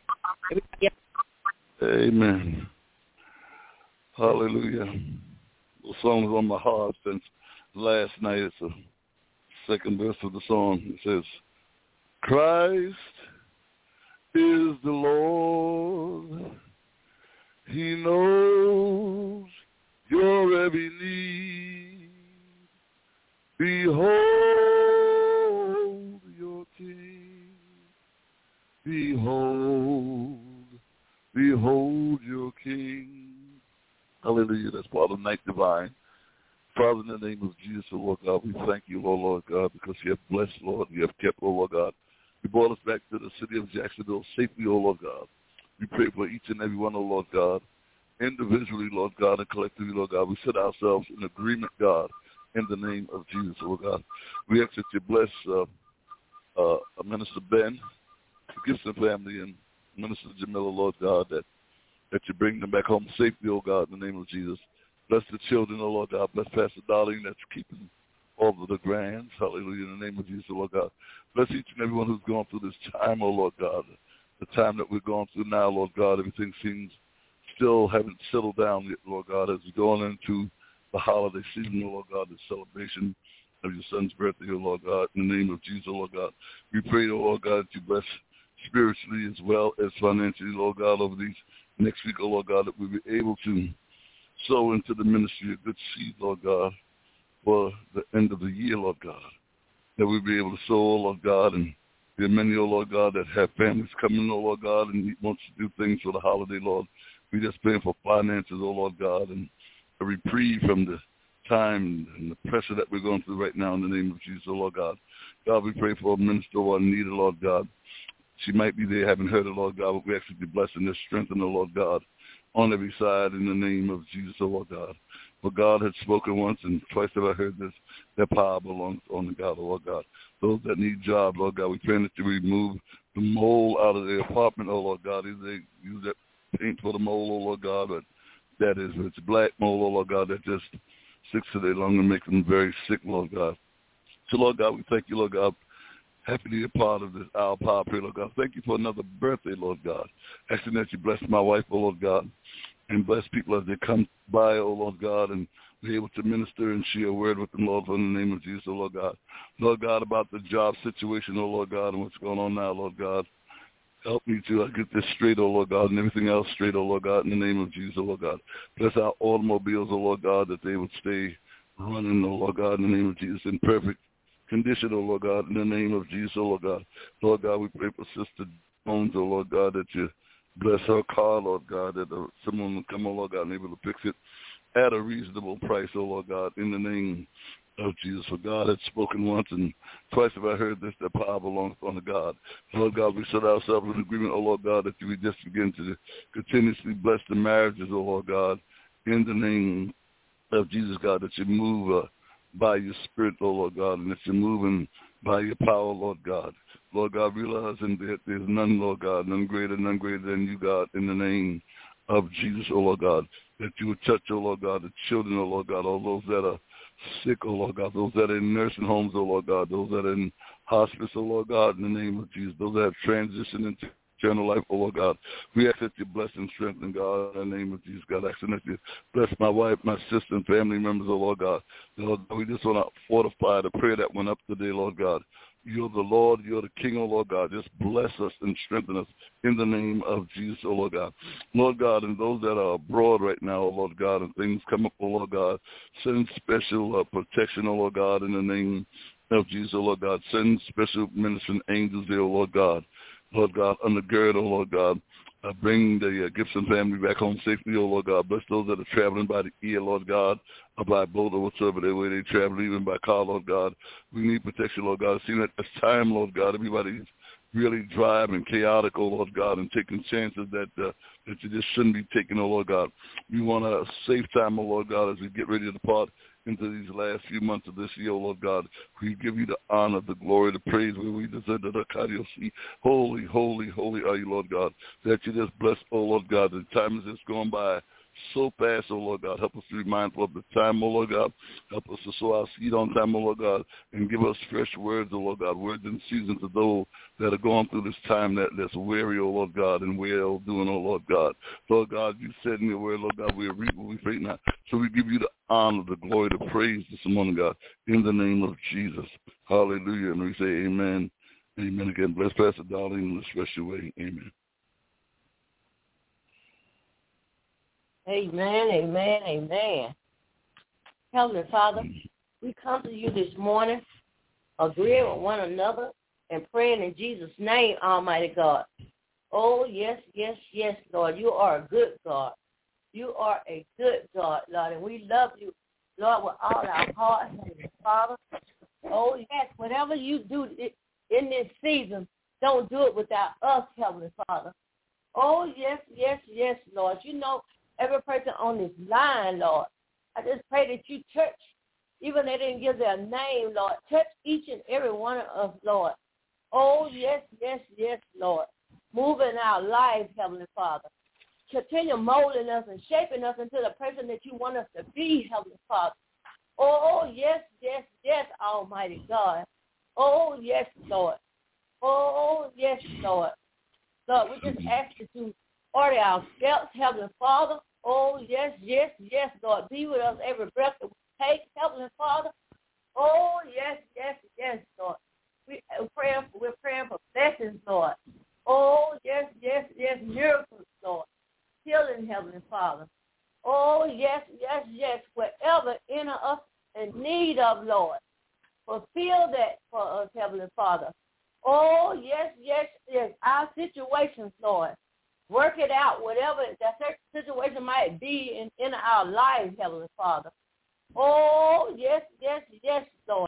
Amen. Hallelujah. The song is on my heart since last night. It's the second verse of the song. It says, Christ is the Lord. He knows your every need. Behold your King. Behold your King. Hallelujah. That's part of Night Divine. Father, in the name of Jesus, oh Lord God, we thank you, Lord God, because you have blessed, Lord. You have kept, oh Lord God. You brought us back to the city of Jacksonville safely, oh Lord God. We pray for each and every one, oh Lord God, individually, Lord God, and collectively, Lord God. We set ourselves in agreement, God, in the name of Jesus, oh God. We ask that you bless Minister Ben, the Gibson family, and Minister Jamila, Lord God, that you bring them back home safely, oh God, in the name of Jesus. Bless the children, oh Lord God. Bless Pastor Darlene that's keeping all of the grands. Hallelujah, in the name of Jesus, oh Lord God. Bless each and everyone who's going through this time, oh Lord God. The time that we're going through now, Lord God, everything seems still haven't settled down yet, Lord God, as we're going into the holiday season, oh Lord God, the celebration of your son's birthday, oh Lord God, in the name of Jesus, oh Lord God. We pray, oh Lord God, that you bless spiritually as well as financially, Lord God, over these next week, oh Lord God, that we'll be able to sow into the ministry a good seed, Lord God, for the end of the year, Lord God. That we'll be able to sow, oh Lord God, and there are many, oh Lord God, that have families coming, oh Lord God, and want to do things for the holiday, Lord. We just praying for finances, oh Lord God, and a reprieve from the time and the pressure that we're going through right now in the name of Jesus, oh Lord God. God, we pray for a minister or Anita, Lord God. She might be there, haven't heard it, Lord God, but we actually be blessing her, strengthen her, Lord God, on every side in the name of Jesus, oh Lord God. For God had spoken once and twice have I heard this, that power belongs only God, oh Lord God. Those that need jobs, Lord God, we pray that you remove the mold out of their apartment, oh Lord God. Either they use that paint for the mold, oh Lord God, but that is, it's black mold, oh Lord God, that just sticks to their lung and makes them very sick, Lord God. So, Lord God, we thank you, Lord God. Happy to be a part of this Our Power Prayer, Lord God. Thank you for another birthday, Lord God. Asking that you bless my wife, oh Lord God, and bless people as they come by, oh Lord God, and be able to minister and share a word with them, Lord, in the name of Jesus, oh Lord God. Lord God, about the job situation, oh Lord God, and what's going on now, Lord God. Help me to get this straight, oh Lord God, and everything else straight, oh Lord God, in the name of Jesus, oh Lord God. Bless our automobiles, oh Lord God, that they would stay running, oh Lord God, in the name of Jesus, in perfect condition, oh Lord God, in the name of Jesus, oh Lord God. Lord God, we pray for Sister Jones, oh Lord God, that you bless her car, Lord God, that someone will come, oh Lord God, and able to fix it at a reasonable price, oh Lord God, in the name of Jesus. For God had spoken once and twice have I heard this, that power belongs unto God. Lord God, we set ourselves in agreement, oh Lord God, that you would just begin to continuously bless the marriages, oh Lord God, in the name of Jesus, God, that you move by your spirit, oh Lord God, and that you're moving by your power, Lord God. Lord God, realizing that there's none, Lord God, none greater than you, God, in the name of Jesus, oh Lord God, that you would touch, oh Lord God, the children, oh Lord God, all those that are sick, oh Lord God, those that are in nursing homes, oh Lord God, those that are in hospice, oh Lord God, in the name of Jesus, those that have transitioned into eternal life, oh Lord God. We ask that you bless and strengthen, God, in the name of Jesus, God. Asking that you bless my wife, my sister, and family members, oh Lord God. Lord, we just want to fortify the prayer that went up today, Lord God. You're the Lord, you're the King, oh Lord God. Just bless us and strengthen us in the name of Jesus, oh Lord God. Lord God, and those that are abroad right now, oh Lord God, and things come up, oh Lord God, send special protection, oh Lord God, in the name of Jesus, oh Lord God. Send special ministering angels there, oh Lord God. Lord God, undergird, oh Lord God, Bring the Gibson family back home safely, oh Lord God. Bless those that are traveling by the ear, Lord God, or by boat or whatsoever they way they travel, even by car, Lord God. We need protection, Lord God. Seeing at this time, Lord God, everybody's really driving chaotic, oh Lord God, and taking chances that you just shouldn't be taking, oh Lord God. We want a safe time, oh Lord God, as we get ready to depart into these last few months of this year, oh Lord God. We give you the honor, the glory, the praise where we deserve the holy, holy, holy are you, Lord God. That you just bless, oh Lord God. The time is just going by so fast, oh Lord God. Help us to be mindful of the time, oh Lord God. Help us to sow our seed on time, oh Lord God, and give us fresh words, oh Lord God, words in season to those that are going through this time that's weary, oh Lord God, and well doing, oh Lord God. Lord God, you said in your word, Lord God, we reap what we faint not. So we give you the honor, the glory, the praise this morning, God, in the name of Jesus. Hallelujah. And we say amen. Amen again. Bless Pastor Darlene in a special way. Amen. Amen, amen, amen. Heavenly Father, we come to you this morning, agreeing with one another and praying in Jesus' name, Almighty God. Oh, yes, yes, yes, Lord. You are a good God. You are a good God, Lord, and we love you, Lord, with all our heart, Heavenly Father. Oh, yes, whatever you do in this season, don't do it without us, Heavenly Father. Oh, yes, yes, yes, Lord. You know every person on this line, Lord. I just pray that you touch, even they didn't give their name, Lord. Touch each and every one of us, Lord. Oh, yes, yes, yes, Lord. Move in our lives, Heavenly Father. Continue molding us and shaping us into the person that you want us to be, Heavenly Father. Oh, yes, yes, yes, Almighty God. Oh, yes, Lord. Oh, yes, Lord. Lord, we just ask that you order our steps, Heavenly Father. Oh, yes, yes, yes, Lord. Be with us every breath that we take, Heavenly Father. Oh, yes, yes, yes, Lord. We're praying for blessings, Lord. Oh, yes, yes, yes, miracles, Lord. Healing, Heavenly Father. Oh, yes, yes, yes, whatever in us in need of, Lord. Fulfill that for us, Heavenly Father. Oh, yes, yes, yes, our situations, Lord. Work it out, whatever that situation might be in our lives, Heavenly Father. Oh, yes, yes, yes, Lord.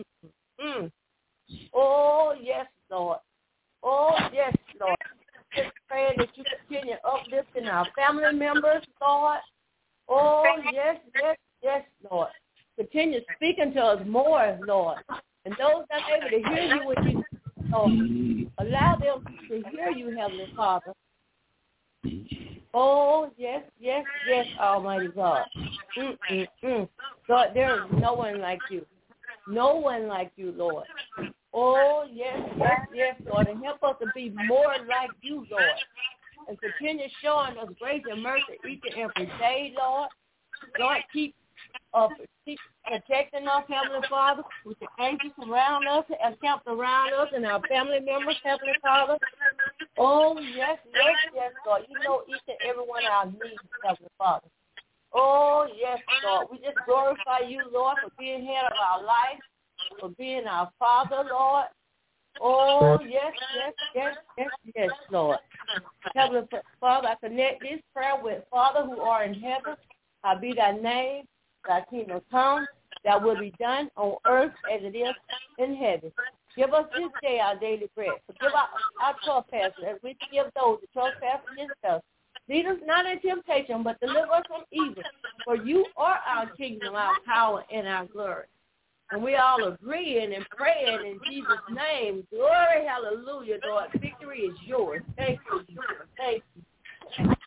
Oh, yes, Lord. Oh, yes, Lord. Just praying that you continue uplifting our family members, Lord. Oh, yes, yes, yes, Lord. Continue speaking to us more, Lord. And those that are able to hear you with you, Lord, allow them to hear you, Heavenly Father. Oh, yes, yes, yes, Almighty God. Lord, there is no one like you. No one like you, Lord. Oh, yes, yes, yes, Lord. And help us to be more like you, Lord. And continue showing us grace and mercy each and every day, Lord. Lord, keep protecting us, Heavenly Father, with the angels around us, encamped around us, and our family members, Heavenly Father. Oh, yes, yes, yes, Lord. You know each and every one of our needs, Heavenly Father. Oh, yes, Lord. We just glorify you, Lord, for being head of our life, for being our Father, Lord. Oh, yes, yes, yes, yes, yes, Lord. Heavenly Father, I connect this prayer with Father who are in heaven. I be thy name, thy kingdom come, that will be done on earth as it is in heaven. Give us this day our daily bread. Forgive our trespasses as we forgive those who trespass against us. Lead us not into temptation, but deliver us from evil. For you are our kingdom, our power, and our glory. And we all agreeing and praying in Jesus' name. Glory, hallelujah, Lord. Victory is yours. Thank you, Jesus. Thank you.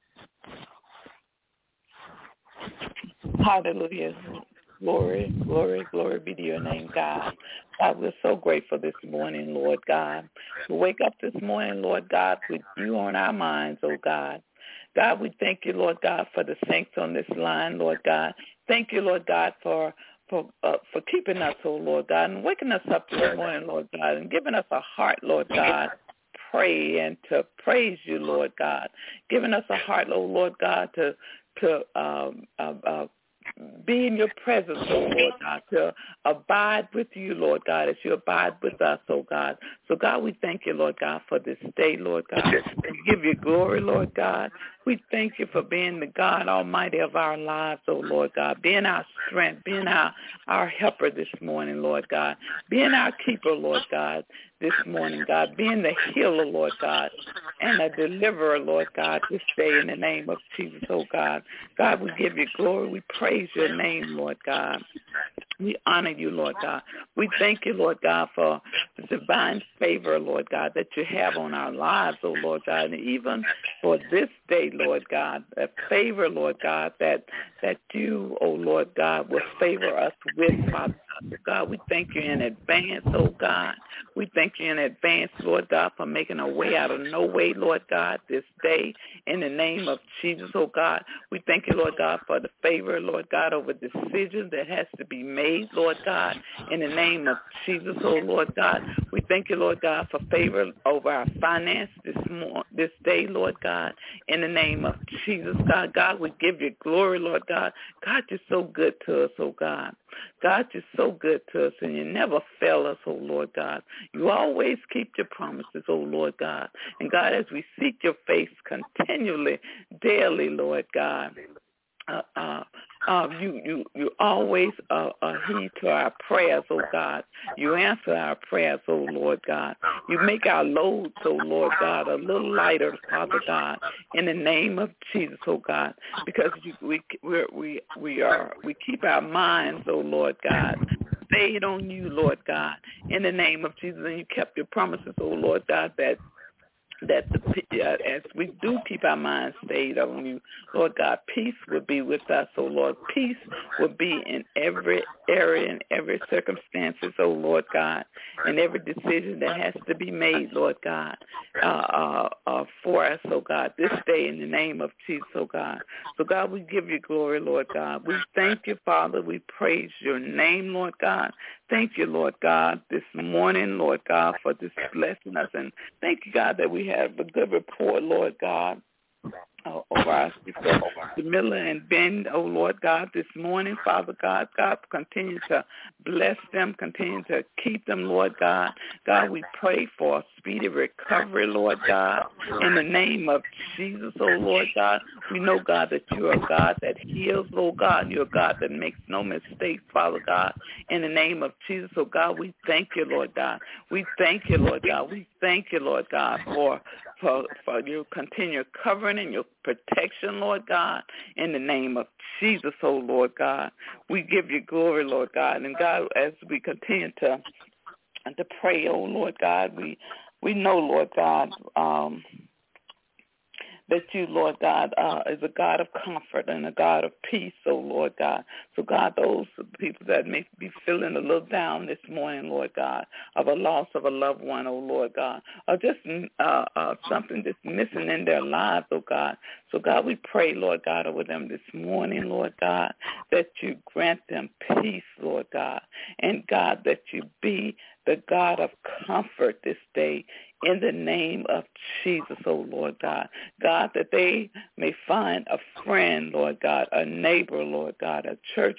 Hallelujah. Glory, glory, glory be to your name, God. God, we're so grateful this morning, Lord God. We wake up this morning, Lord God, with you on our minds, oh God. God, we thank you, Lord God, for the saints on this line, Lord God. Thank you, Lord God, for keeping us, oh Lord God, and waking us up this morning, Lord God, and giving us a heart, Lord God, pray and to praise you, Lord God. Giving us a heart, oh Lord God, to be in your presence, oh Lord God, to abide with you, Lord God, as you abide with us, oh God. So, God, we thank you, Lord God, for this day, Lord God. We give you glory, Lord God. We thank you for being the God Almighty of our lives, oh Lord God, being our strength, being our helper this morning, Lord God, being our keeper, Lord God, this morning, God, being the healer, Lord God, and a deliverer, Lord God, this day in the name of Jesus, oh God. God, we give you glory. We praise your name, Lord God. We honor you, Lord God. We thank you, Lord God, for the divine favor, Lord God, that you have on our lives, oh Lord God, and even for this day, Lord God, that favor, Lord God, that you, oh Lord God, will favor us with, Father God. We thank you in advance, oh God. We thank you in advance, Lord God, for making a way out of no way, Lord God, this day in the name of Jesus, oh God. We thank you, Lord God, for the favor, Lord God, over decisions that has to be made, Lord God, in the name of Jesus, oh Lord God. We thank you, Lord God, for favor over our finance this day, Lord God, in the name of Jesus, God. God, we give you glory, Lord God. God, you're so good to us, oh God. God, you're so good to us, and you never fail us, oh Lord God. You always keep your promises, oh Lord God. And God, as we seek your face continually, daily, Lord God, you always heed to our prayers, oh God. You answer our prayers, oh Lord God. You make our loads, oh Lord God, a little lighter, Father God, in the name of Jesus, oh God, because we keep our minds, oh Lord God, stayed on you, Lord God, in the name of Jesus, and you kept your promises, oh Lord God, that as we do keep our minds stayed on you, Lord God, peace will be with us, oh Lord. Peace will be in every area, in every circumstances, oh Lord God, and every decision that has to be made, Lord God, for us, oh God, this day in the name of Jesus, oh God. So God, we give you glory, Lord God. We thank you, Father. We praise your name, Lord God. Thank you, Lord God, this morning, Lord God, for this blessing us. And thank you, God, that we have a good report, Lord God, over our sister Jamila and Ben, oh Lord God, this morning, Father God. God, continue to bless them, continue to keep them, Lord God. God, we pray for a speedy recovery, Lord God, in the name of Jesus, oh Lord God. We know, God, that you are a God that heals, Lord God. You're a God that makes no mistakes, Father God, in the name of Jesus. Oh God, we thank you, Lord God. We thank you, Lord God. We thank you, Lord God, for your continued covering and your protection, Lord God, in the name of Jesus, oh Lord God. We give you glory, Lord God. And God, as we continue to pray, oh Lord God, we know, Lord God, that you, Lord God, is a God of comfort and a God of peace, oh Lord God. So, God, those people that may be feeling a little down this morning, Lord God, of a loss of a loved one, oh Lord God, or just something that's missing in their lives, oh God. So, God, we pray, Lord God, over them this morning, Lord God, that you grant them peace, Lord God, and, God, that you be the God of comfort this day in the name of Jesus, oh Lord God. God, that they may find a friend, Lord God, a neighbor, Lord God, a church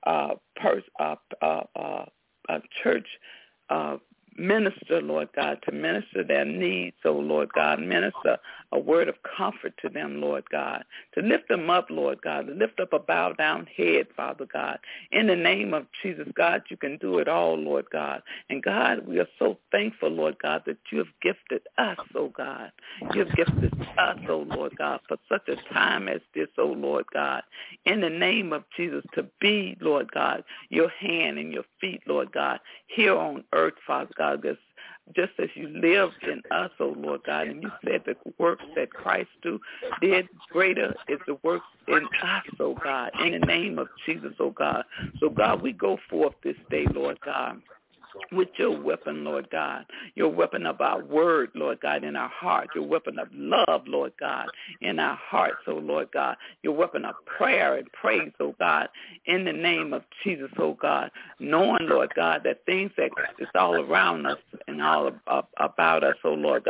minister, Lord God, to minister their needs, oh Lord God, minister a word of comfort to them, Lord God, to lift them up, Lord God, to lift up a bowed down head, Father God. In the name of Jesus, God, you can do it all, Lord God. And God, we are so thankful, Lord God, that you have gifted us, oh God. You have gifted us, oh Lord God, for such a time as this, oh Lord God. In the name of Jesus, to be, Lord God, your hand and your feet, Lord God, here on earth, Father God, just as you lived in us, oh Lord God, and you said that the works that Christ did, greater is the works in us, oh God, in the name of Jesus, oh God. So, God, we go forth this day, Lord God, with your weapon, Lord God, your weapon of our word, Lord God, in our heart, your weapon of love, Lord God, in our hearts, oh Lord God, your weapon of prayer and praise, oh God, in the name of Jesus, oh God, knowing, Lord God, that things that is all around us and all about us, oh Lord God,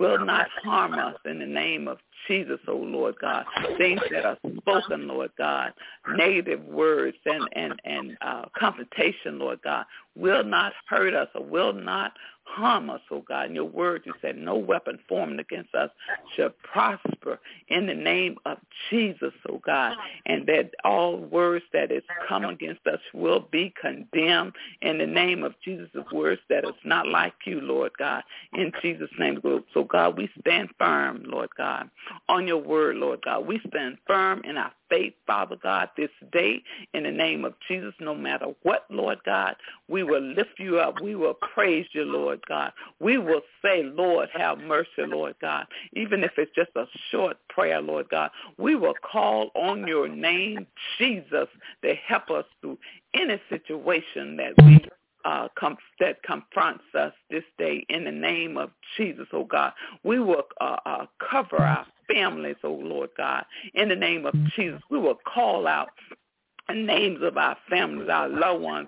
will not harm us in the name of Jesus, oh Lord God. Things that are spoken, Lord God, negative words and confrontation, Lord God, will not hurt us or will not harm us, oh God. In your word, you said no weapon formed against us shall prosper in the name of Jesus, oh God, and that all words that is come against us will be condemned in the name of Jesus, of words that is not like you, Lord God, in Jesus' name. So God, we stand firm, Lord God, on your word, Lord God. We stand firm in our faith, Father God, this day in the name of Jesus. No matter what, Lord God, we will lift you up. We will praise you, Lord God. We will say, Lord, have mercy, Lord God. Even if it's just a short prayer, Lord God, we will call on your name, Jesus, to help us through any situation that we that confronts us this day in the name of Jesus, oh God. We will cover our families, oh Lord God, in the name of Jesus. We will call out the names of our families, our loved ones,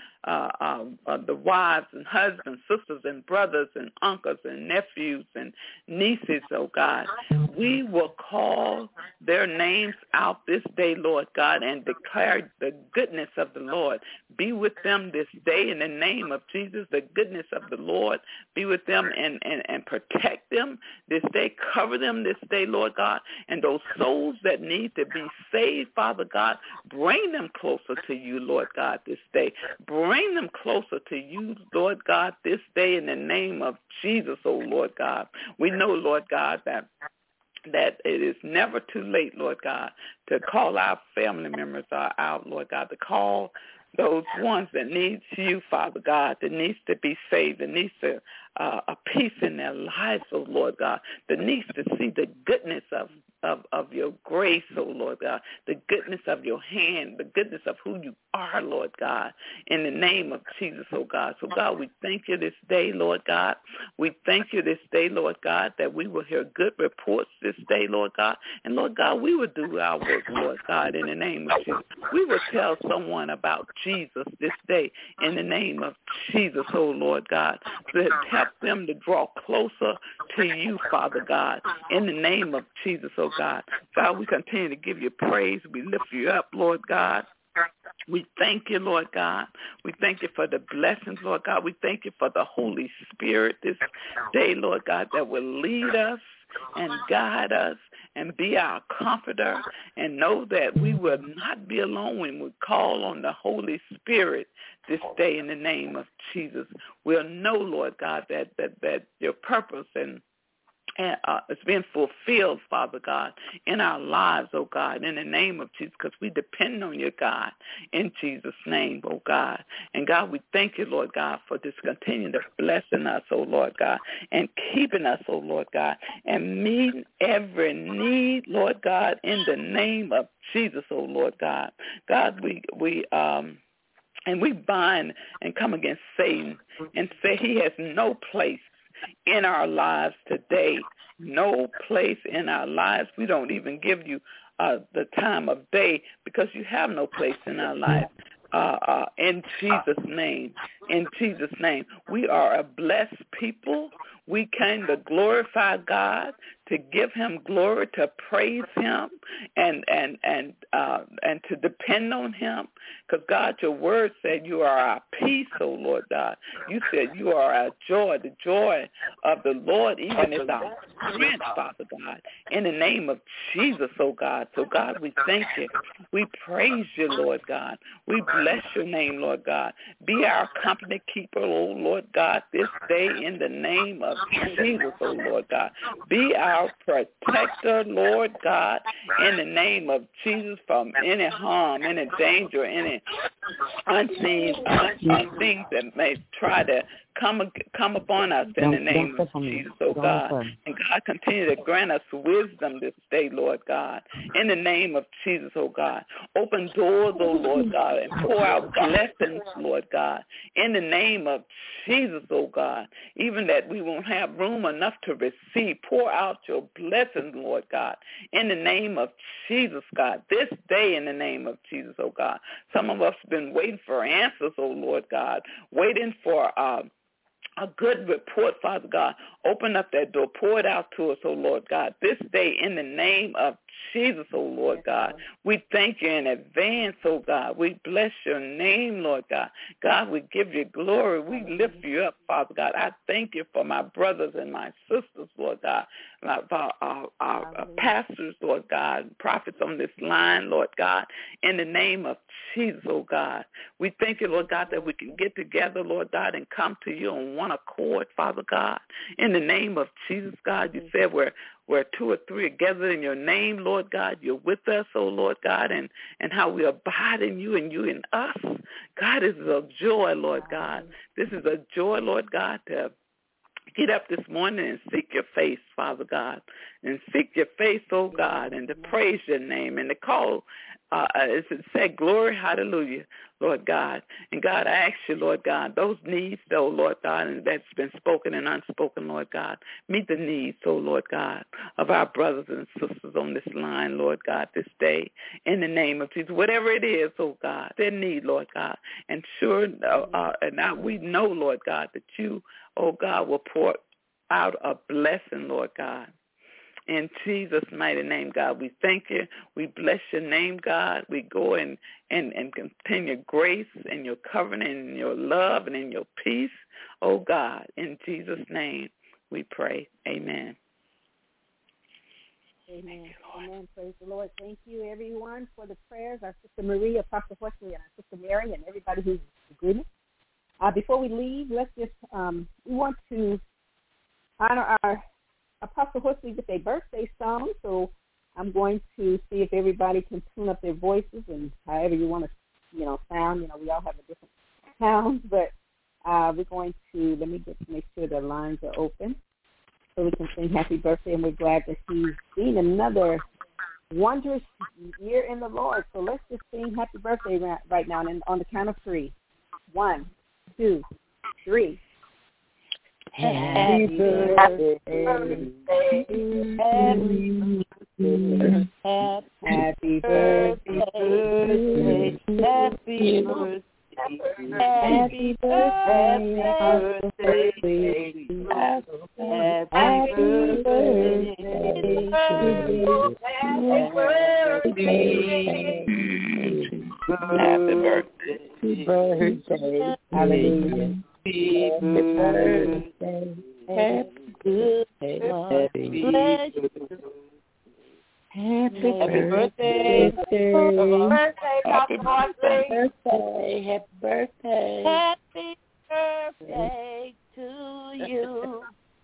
the wives and husbands, sisters and brothers and uncles and nephews and nieces, oh God. We will call their names out this day, Lord God, and declare the goodness of the Lord. Be with them this day in the name of Jesus. The goodness of the Lord be with them and protect them this day. Cover them this day, Lord God. And those souls that need to be saved, Father God, bring them closer to you, Lord God, this day. Bring them closer to you, Lord God, this day in the name of Jesus, oh Lord God. We know, Lord God, that it is never too late, Lord God, to call our family members out, Lord God, to call those ones that need you, Father God, that needs to be saved, that needs to a peace in their lives, oh Lord God, that needs to see the goodness of your grace, oh Lord God, the goodness of your hand, the goodness of who you are, Lord God, in the name of Jesus, oh God. So God, we thank you this day, Lord God. We thank you this day, Lord God, that we will hear good reports this day, Lord God. And Lord God, we will do our work, Lord God, in the name of Jesus. We will tell someone about Jesus this day in the name of Jesus, oh Lord God, to help them to draw closer to you, Father God, in the name of Jesus, oh God. God, we continue to give you praise. We lift you up, Lord God. We thank you, Lord God. We thank you for the blessings, Lord God. We thank you for the Holy Spirit this day, Lord God, that will lead us and guide us and be our comforter, and know that we will not be alone when we call on the Holy Spirit this day in the name of Jesus. We'll know, Lord God, that your purpose and it's been fulfilled, Father God, in our lives, oh God, in the name of Jesus, because we depend on you, God, in Jesus' name, oh God. And God, we thank you, Lord God, for this continuing to blessing us, oh Lord God, and keeping us, oh Lord God, and meeting every need, Lord God, in the name of Jesus, oh Lord God. God, we bind and come against Satan and say he has no place in our lives today, no place in our lives. We don't even give you the time of day because you have no place in our life. In Jesus' name, we are a blessed people. We came to glorify God, to give him glory, to praise him, and to depend on him. Because, God, your word said you are our peace, oh Lord God. You said you are our joy. The joy of the Lord even is our strength, Father God, in the name of Jesus, oh God. So, God, we thank you. We praise you, Lord God. We bless your name, Lord God. Be our company keeper, oh Lord God, this day in the name of Jesus, oh Lord God. Be our protector, Lord God, in the name of Jesus, from any harm, any danger, any unseen things that may try to come upon us in the name of Jesus, oh God. And God, continue to grant us wisdom this day, Lord God, in the name of Jesus, oh God. Open doors, oh Lord God, and pour out blessings, Lord God, in the name of Jesus, oh God. Even that we won't have room enough to receive, pour out your blessings, Lord God, in the name of Jesus, God, this day in the name of Jesus, oh God. Some of us have been waiting for answers, oh Lord God, waiting for a good report, Father God. Open up that door. Pour it out to us, oh Lord God, this day in the name of Jesus, oh Lord God. We thank you in advance, oh God. We bless your name, Lord God. God, we give you glory. We lift you up, Father God. I thank you for my brothers and my sisters, Lord God, our pastors, Lord God, prophets on this line, Lord God, in the name of Jesus, oh God. We thank you, Lord God, that we can get together, Lord God, and come to you on one accord, Father God. In the name of Jesus, God, you said where 2 or 3 are gathered in your name, Lord God, you're with us, oh Lord God, and how we abide in you and you in us. God, this is a joy, Lord God. This is a joy, Lord God, to get up this morning and seek your face, Father God, and seek your face, oh God, and to praise your name and to call, as it said, glory, hallelujah, Lord God. And God, I ask you, Lord God, those needs, though, Lord God, and that's been spoken and unspoken, Lord God, meet the needs, oh Lord God, of our brothers and sisters on this line, Lord God, this day, in the name of Jesus. Whatever it is, oh God, their need, Lord God. And sure, and now we know, Lord God, that you, oh God, will pour out a blessing, Lord God. In Jesus' mighty name, God, we thank you. We bless your name, God. We go and continue grace and your covenant and your love and in your peace, oh God. In Jesus' name we pray. Amen. Amen. Amen. Praise the Lord. Thank you, everyone, for the prayers. Our Sister Marie, Apostle Wesley, and our Sister Mary, and everybody who's in agreement. Before we leave, let's just, we want to honor our Apostle Wesley with a birthday song, so I'm going to see if everybody can tune up their voices and however you want to, sound. We all have a different sound, but we're going to, let me just make sure the lines are open so we can sing happy birthday, and we're glad that he's seen another wondrous year in the Lord. So let's just sing happy birthday right now, and on the count of 3. 1, 2, 3. Happy birthday, happy birthday, happy birthday, happy birthday, happy birthday, hallelujah. Happy birthday, happy birthday, happy birthday, happy birthday, happy birthday to you.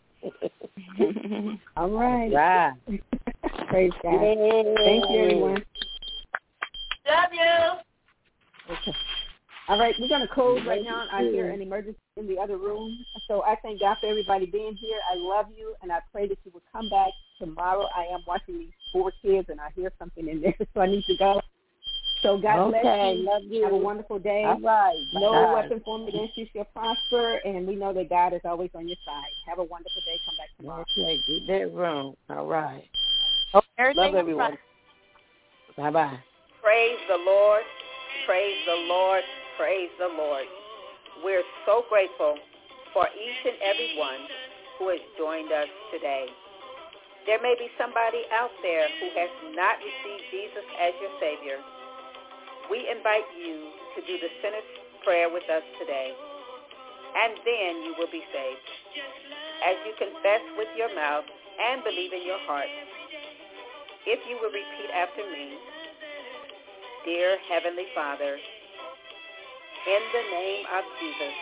All right. Praise God. Thank you, everyone. Love you. Okay. All right, we're going to close right now. I hear an emergency in the other room. So I thank God for everybody being here. I love you, and I pray that you will come back tomorrow. I am watching these 4 kids, and I hear something in there, so I need to go. So God bless you. Love you. Have a wonderful day. All right. No weapon formed against you shall prosper, and we know that God is always on your side. Have a wonderful day. Come back tomorrow. Okay, get that room. All right. Love everyone. Bye-bye. Praise the Lord. Praise the Lord. Praise the Lord. We're so grateful for each and every one who has joined us today. There may be somebody out there who has not received Jesus as your Savior. We invite you to do the sinner's prayer with us today, and then you will be saved. As you confess with your mouth and believe in your heart, if you will repeat after me, Dear Heavenly Father, in the name of Jesus,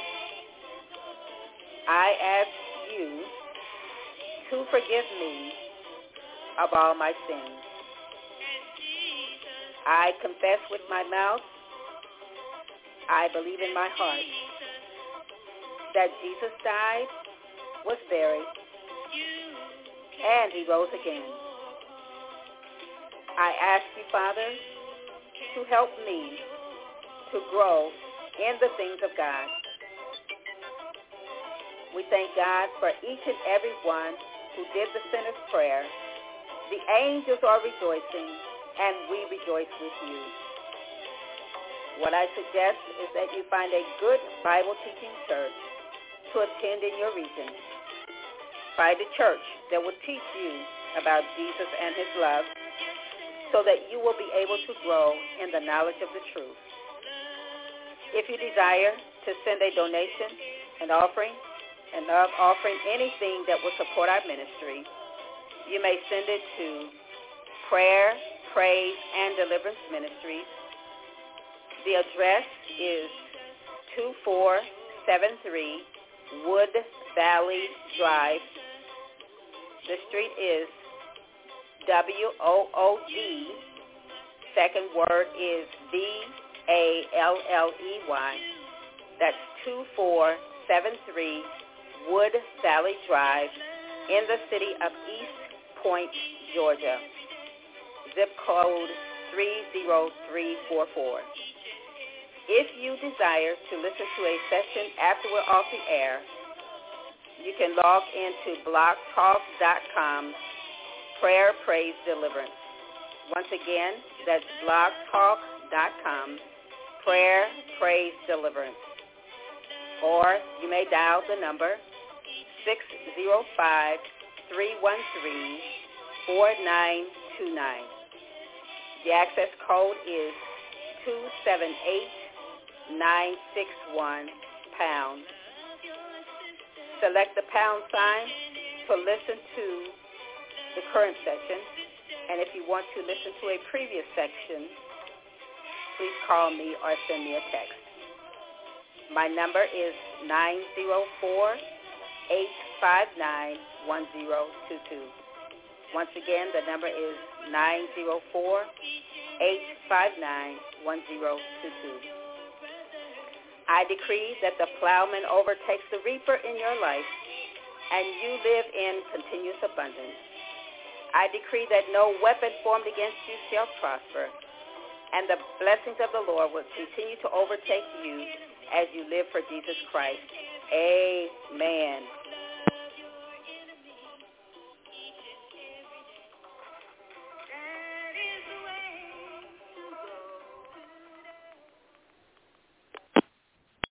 I ask you to forgive me of all my sins. I confess with my mouth, I believe in my heart that Jesus died, was buried, and he rose again. I ask you, Father, to help me to grow in the things of God. We thank God for each and every one who did the sinner's prayer. The angels are rejoicing, and we rejoice with you. What I suggest is that you find a good Bible teaching church to attend in your region. Find a church that will teach you about Jesus and his love so that you will be able to grow in the knowledge of the truth. If you desire to send a donation, an offering anything that will support our ministry, you may send it to Prayer, Praise, and Deliverance Ministries. The address is 2473 Wood Valley Drive. The street is WOOD. Second word is VALLEY. That's 2473 Wood Valley Drive in the city of East Point, Georgia. Zip code 30344. If you desire to listen to a session after we're off the air, you can log into blogtalk.com Prayer, Praise, Deliverance. Once again, that's blogtalk.com Prayer, Praise, Deliverance. Or you may dial the number 605-313-4929. The access code is 278961#. Select the pound sign to listen to the current session. And if you want to listen to a previous section, please call me or send me a text. My number is 904-859-1022. Once again, the number is 904-859-1022. I decree that the plowman overtakes the reaper in your life, and you live in continuous abundance. I decree that no weapon formed against you shall prosper, and the blessings of the Lord will continue to overtake you as you live for Jesus Christ. Amen.